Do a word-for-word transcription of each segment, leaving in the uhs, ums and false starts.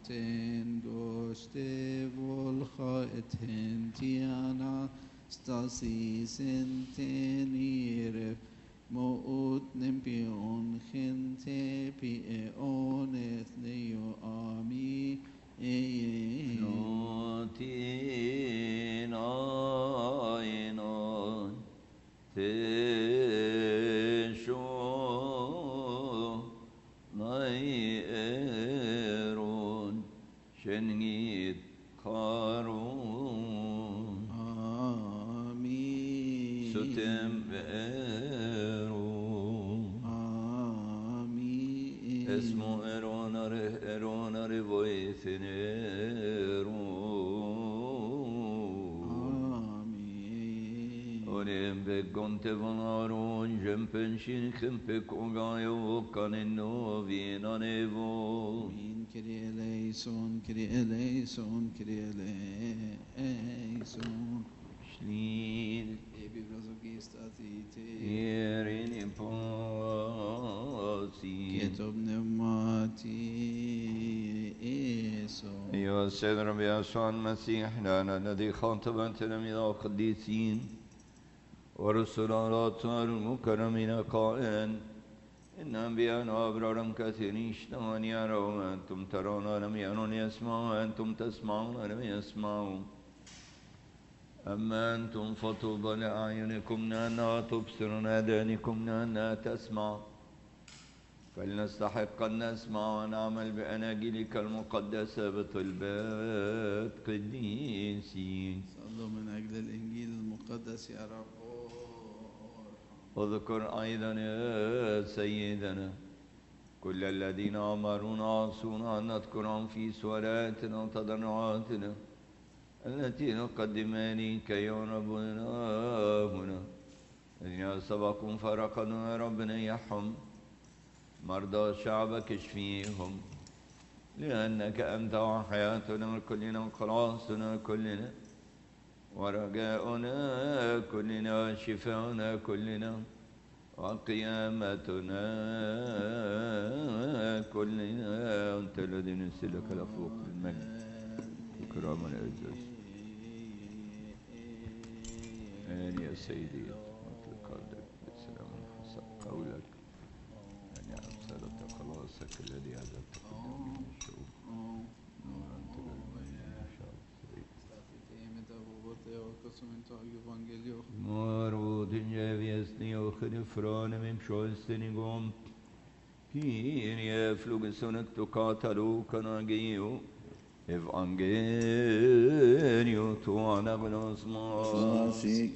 ten goste volchaet hentiana stasis entenire mout nempion gente pieones neo ami Notin ainon tesho nairon shenit karun Amin. sutem verun Amin. esmo eronare eronare voitheneron Orem begonte vanaron jempenşin kempek ogayo kaneno vienanevo Amin. Kyrie eleison, Kyrie eleison, Kyrie eleison. Shnil Ebi brazogistatite. yerin impasi Ketob pneumati eso. أيها السيد رب يسوع المسيح لنا الذي خاطب تلاميذه القديسين ورسل الأطهار المكرمين قائلا إن أنبياء وأبرارا كثيرين اشتهوا أن يروا وأنتم ترون ولم يرون يسمعوا وأنتم تسمعون ولم يسمعوا أما أنتم فطوبى لأعينكم لأنها تبصر وآذانكم لأنها تسمع فلنستحق أن نسمع ونعمل بأناجيلك المقدسة بطلبات قديسين صلوا من أجل الإنجيل المقدس يا رب. اذكر أيضا يا سيدنا كل الذين أمرونا عصونا أن نذكرهم في سوراتنا وتضرعاتنا التي نقدمها لك يا ربنا هنا الذين سبقوا فرقدوا يا ربنا يحم مرضى شعبك اشفيهم لأنك أنت وحياتنا كلنا وخلاصنا كلنا ورجاؤنا كلنا وشفاؤنا كلنا وقيامتنا كلنا أنت الذي نسلك لفوق المجد الكرام والعزة آمين يا سيدي مطلق قلبك بالسلام حسب قولك أن يعلم سادة خلاصك الذي أجبت قدام من الشعوب نور أنت للمين الشعب Moro dinjeviesni och fröne mim sjölstenigom Kyrie flugesunek tokatalo kanagio Evangelio tuana gnosma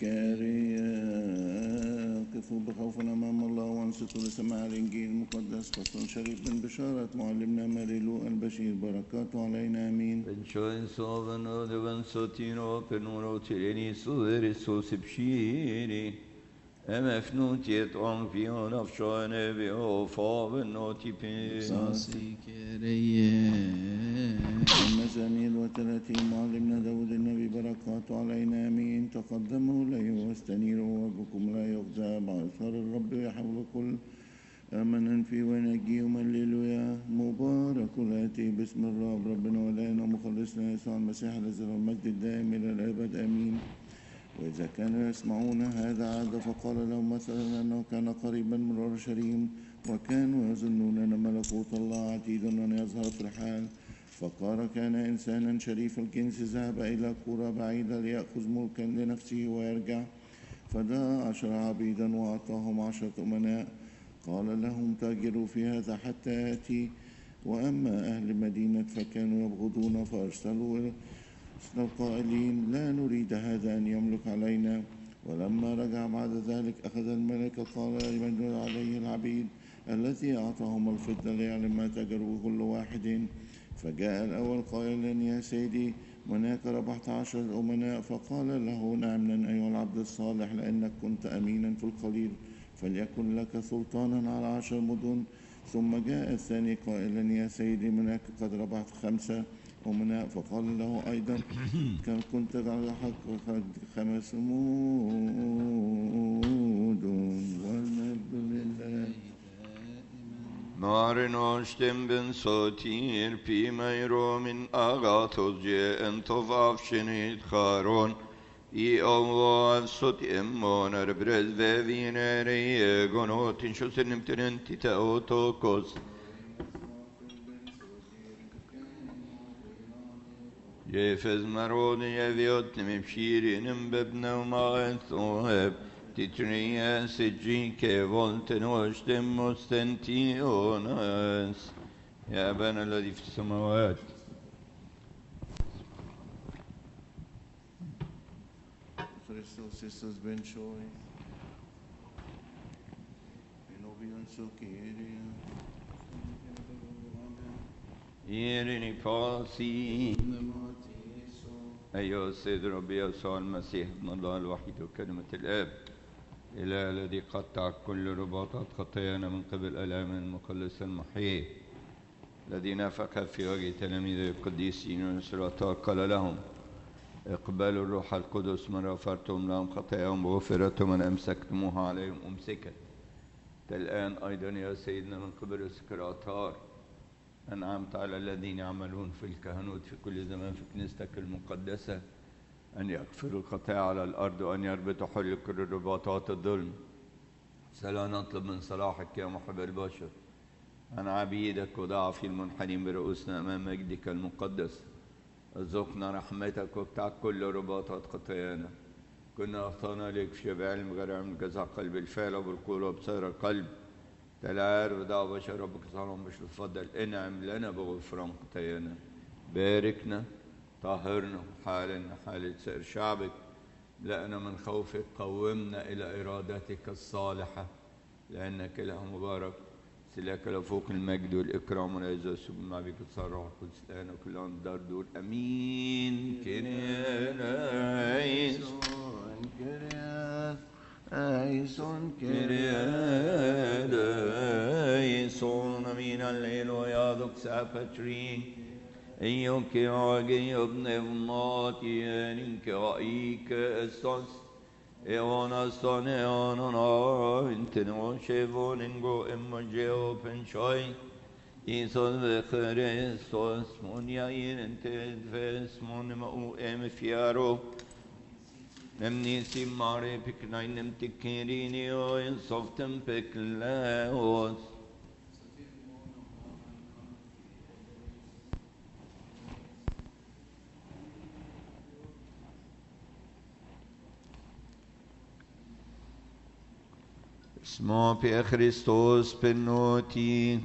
قفوا بخوف أمام الله وانصتوا لسماع الإنجيل المقدس فصل شريف من بشارة معلمنا ماريلو البشير بركاته علينا آمين. Benchoin sovano devan sotino per numero tireni suderi susipshiri emefnutiet onvion afshoene vio faven notipi صاصي كريه. المزامير وثلاثين معلمنا داود النبي بركاته علينا آمين. تقدموا إليه واستنيروا وجهكم لا يخزى بأسهار الرب يحول كل آمنا فيه ونجيهم هللويا. مبارك الآتي باسم الرب ربنا ولنا ومخلصنا يسوع المسيح الذي له المجد الدائم إلى الأبد آمين. وإذا كانوا يسمعون هذا عاد فقال لهم مثلا أنه كان قريبا من أورشليم وكانوا يظنون أن ملكوت الله عتيد أن يظهر في الحال. فقال كان إنسانا شريف الجنس ذهب إلى قرى بعيدة ليأخذ ملكا لنفسه ويرجع فدعا عشر عبيدا وأعطاهم عشرة أمناء. قال لهم تاجروا في هذا حتى يأتي. وأما أهل المدينة فكانوا يبغضون فأرسلوا القائلين لا نريد هذا أن يملك علينا. ولما رجع بعد ذلك أخذ الملك قال لمن عليه العبيد الذي أعطاهم الفضة ليعلم ما تجروا كل واحد. فجاء الأول قائلا يا سيدي هناك ربحت عشر الأمناء. فقال له نعم أيها العبد الصالح لأنك كنت أمينا في القليل فليكن لك سلطانا على عشر مدن. ثم جاء الثاني قائلا يا سيدي هناك قد ربحت خمسة أمناء. فقال له أيضا كم كنت ربحت خمس مدن والمجد لله Marinoshtim ben sotir pi meiro min agathos je entof avshinit charon I ovo sot emmon er brez vevinere gonotin shosenim tenentita otokos Jefez maroni yeviot nimshirinim bebna umaen thoheb Titria sijike volten واشتم مستنتيونس يا أبانا الذي في السماوات Christos Christos ben shoy Enobion sokiria إيرني فاسي أيها السيد ربي يسوع المسيح ابن الله الوحيد وكلمة الآب إله الذي قطع كل رباطات خطايانا من قبل آلام المخلص المحيي الذي نفخ في وجه تلاميذه القديسين والسلاطات قال لهم اقبلوا الروح القدس من غفرتم لهم خطاياهم وغفرتم من أمسكتموها عليهم أمسكت الآن أيضا يا سيدنا من قبل السكراتار أنعمت على الذين يعملون في الكهنوت في كل زمان في كنيستك المقدسة أن يغفروا الخطايا على الأرض وأن يربطوا حل كل رباطات الظلم سلا نطلب من صلاحك يا محب البشر عن عبيدك وضعفي المنحنين برؤوسنا أمام مجدك المقدس ارزقنا رحمتك وابتعد كل رباطات خطايانا كنا أخطأنا لك في بعلم غير علم جزاء قلب الفعل وبالقول وبصير القلب تلعار ودع بشر ربك صالحهم مش تفضل انعم لنا بغفران خطايانا باركنا طهرنا حالنا حالة سائر شعبك لأنا من خوفك قومنا إلى إرادتك الصالحة لأنك إله مبارك سلاك لفوق المجد والإكرام والعزة والسجود مع بك الصالح والقدس الآن وكل عام دار دور أمين كريا Aison Kyrie Aison كريا Aison أمين الليل وياذك سافترين إيوك عاقي ابن ابناتي أنك رأيك أستاس إيوانا استاني آنانا انت نوشيفون انجو إما جيو بنشاي إيساس بخريستوس من يأين انت ادفس من مأو ام فيارو نمني سيماري بكناي نمتكيريني وإنصفتم بكلاوس اسمه في خريستوس بنوتي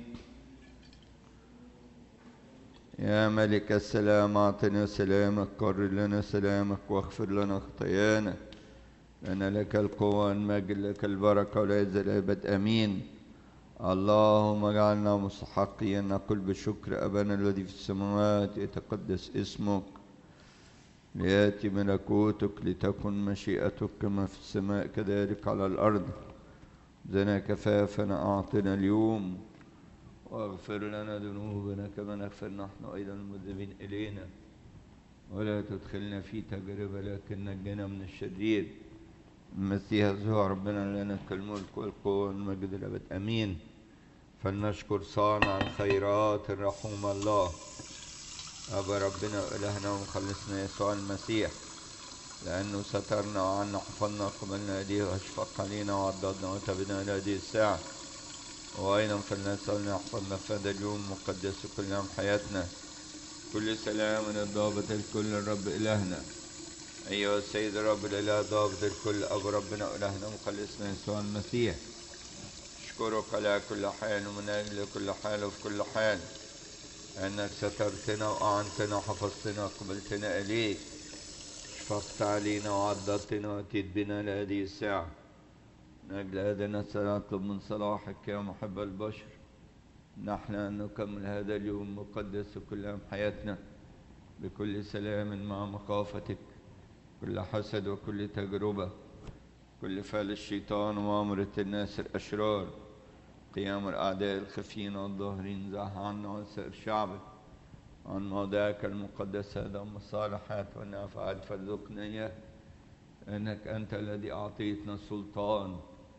يا ملك السلام أعطنا سلامك قرر لنا سلامك واغفر لنا خطايانا لأن لك القوة والمجد لك البركة والعزة الأبد أمين اللهم اجعلنا مستحقين نقول بشكر أبانا الذي في السماوات يتقدس اسمك ليأتي ملكوتك لتكن مشيئتك كما في السماء كذلك على الأرض زنا كفافنا أعطنا اليوم واغفر لنا ذنوبنا كما نغفر نحن أيضا المذنبين إلينا ولا تدخلنا في تجربة لكن نجنا من الشرير المسيح يسوع ربنا لنا الملك والقوة والمجد الأبد أمين فلنشكر صانع الخيرات الرحوم الله أبا ربنا وإلهنا ومخلصنا يسوع المسيح لأنه سترنا وعنا حفظنا قبلنا يديه وأشفق علينا وعضدنا وتبنا إلى هذه الساعة وأيضا فلنسألنا يحفظنا في هذا اليوم مقدس كل يوم حياتنا كل سلام من الضابط الكل الرب إلهنا أيها السيد الرب الإله ضابط الكل أبو ربنا وإلهنا مخلصنا يسوع المسيح أشكرك على كل حال ومن أجل كل حال وفي كل حال أنك سترتنا وأعنتنا وحفظتنا وقبلتنا إليك شفقت علينا وعضدتنا وأتيت بنا لهذه الساعة من أجل هذا نطلب من صلاحك يا محب البشر نحن أن نكمل هذا اليوم مقدس كل يوم حياتنا بكل سلام مع مخافتك كل حسد وكل تجربة كل فعل الشيطان ومؤامرة الناس الأشرار قيام الأعداء الخفيين والظاهرين زاح عنا وسائر شعبك عن موضعك المقدس هذا المصالحات والنافعات فارزقنا إياه أنك أنت الذي أعطيتنا السلطان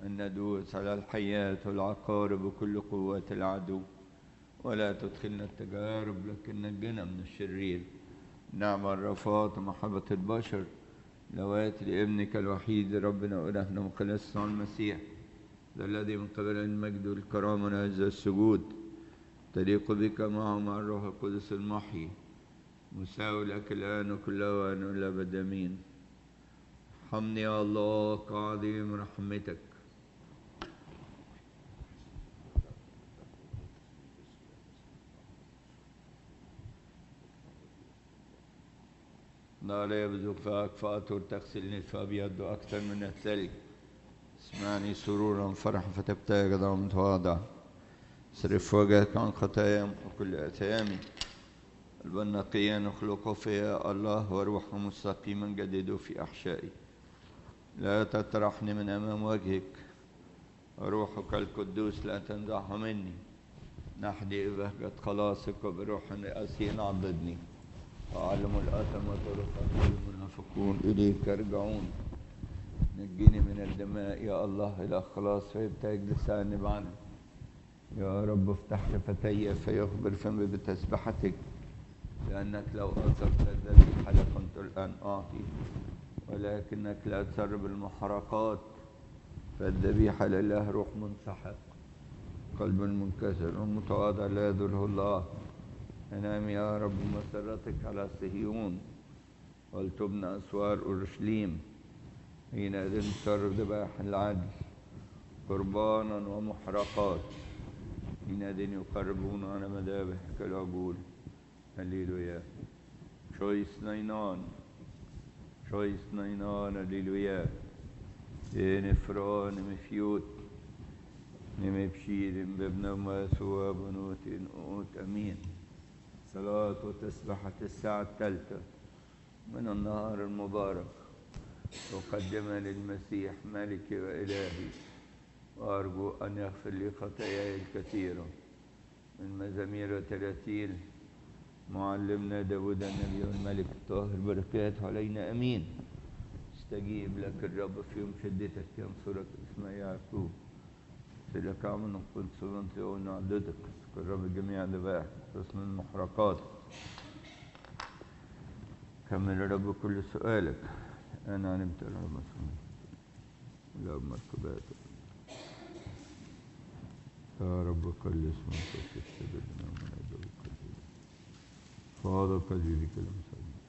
أن ندوس على الحياة والعقارب وكل قوة العدو، ولا تدخلنا التجارب لكن نجنا من الشرير. نعم الرفات ومحبة البشر لوات لابنك الوحيد ربنا وإلهنا وخلاصنا المسيح، ذا الذي من قبل المجد والكرامة ونعز السجود تليق بك معه مع الروح القدس المحيي، مساوي لك الآن وكل أوان والأبد آمين. ارحمني يا الله كعظيم رحمتك. نار يبزغ فاك فأطهر تغسلني فأبيض أكثر من الثلج. اسمعني سرورا فرحا فتبتهج قدام متواضع. صرف وجهك عن خطاياهم وكل آثامي. قلبا نقيا اخلقه فيا الله، وروحا مستقيما جدده في أحشائي. لا تطرحني من أمام وجهك، روحك القدوس لا تنزعه مني. نحدي بهجة خلاصك وبروح رئاسي عضدني. وأعلم الأثم وطرق المنافقون إليك يرجعون. نجيني من الدماء يا الله إلى خلاص فيبتهج لساني عنك. يا رب افتح شفتي فيخبر فمي بتسبحتك، لأنك لو أثرت الذبيحة لكنت الآن أعطي، ولكنك لا تسر بالمحرقات. فالذبيحة لله روح منسحق، قلب منكسر ومتواضع لا يذله الله. انام يا رب مسرتك على صهيون، ولتبنى أسوار أورشليم. حينئذ تسر ذبائح العدل قربانا ومحرقات، حينئذ يقربون على مذابحك العجول. هللويا. شويس نينان شويس نينان هللويا. نفران مفيوت نمبشير بابن ماسوا بنوت نؤوت أمين. صلاة وتسبحة الساعة الثالثة من النهار المبارك أقدمها للمسيح ملكي وإلهي، وأرجو أن يغفر لي خطاياي الكثيرة. من مزامير وتراتيل معلمنا داود النبي والملك الطاهر، بركاته علينا أمين. استجيب لك الرب في يوم شدتك، ينصرك اسماء يعقوب. سلك عمل قد صلنت ونعددك الرب جميع ذبائح حسن المحرقات. كمل الرب كل سؤالك. أنا علمت الرب لا مركبات. يا رب كل اسمك وتستبدنا من عدوك. فهذا قلبي كلام سليم.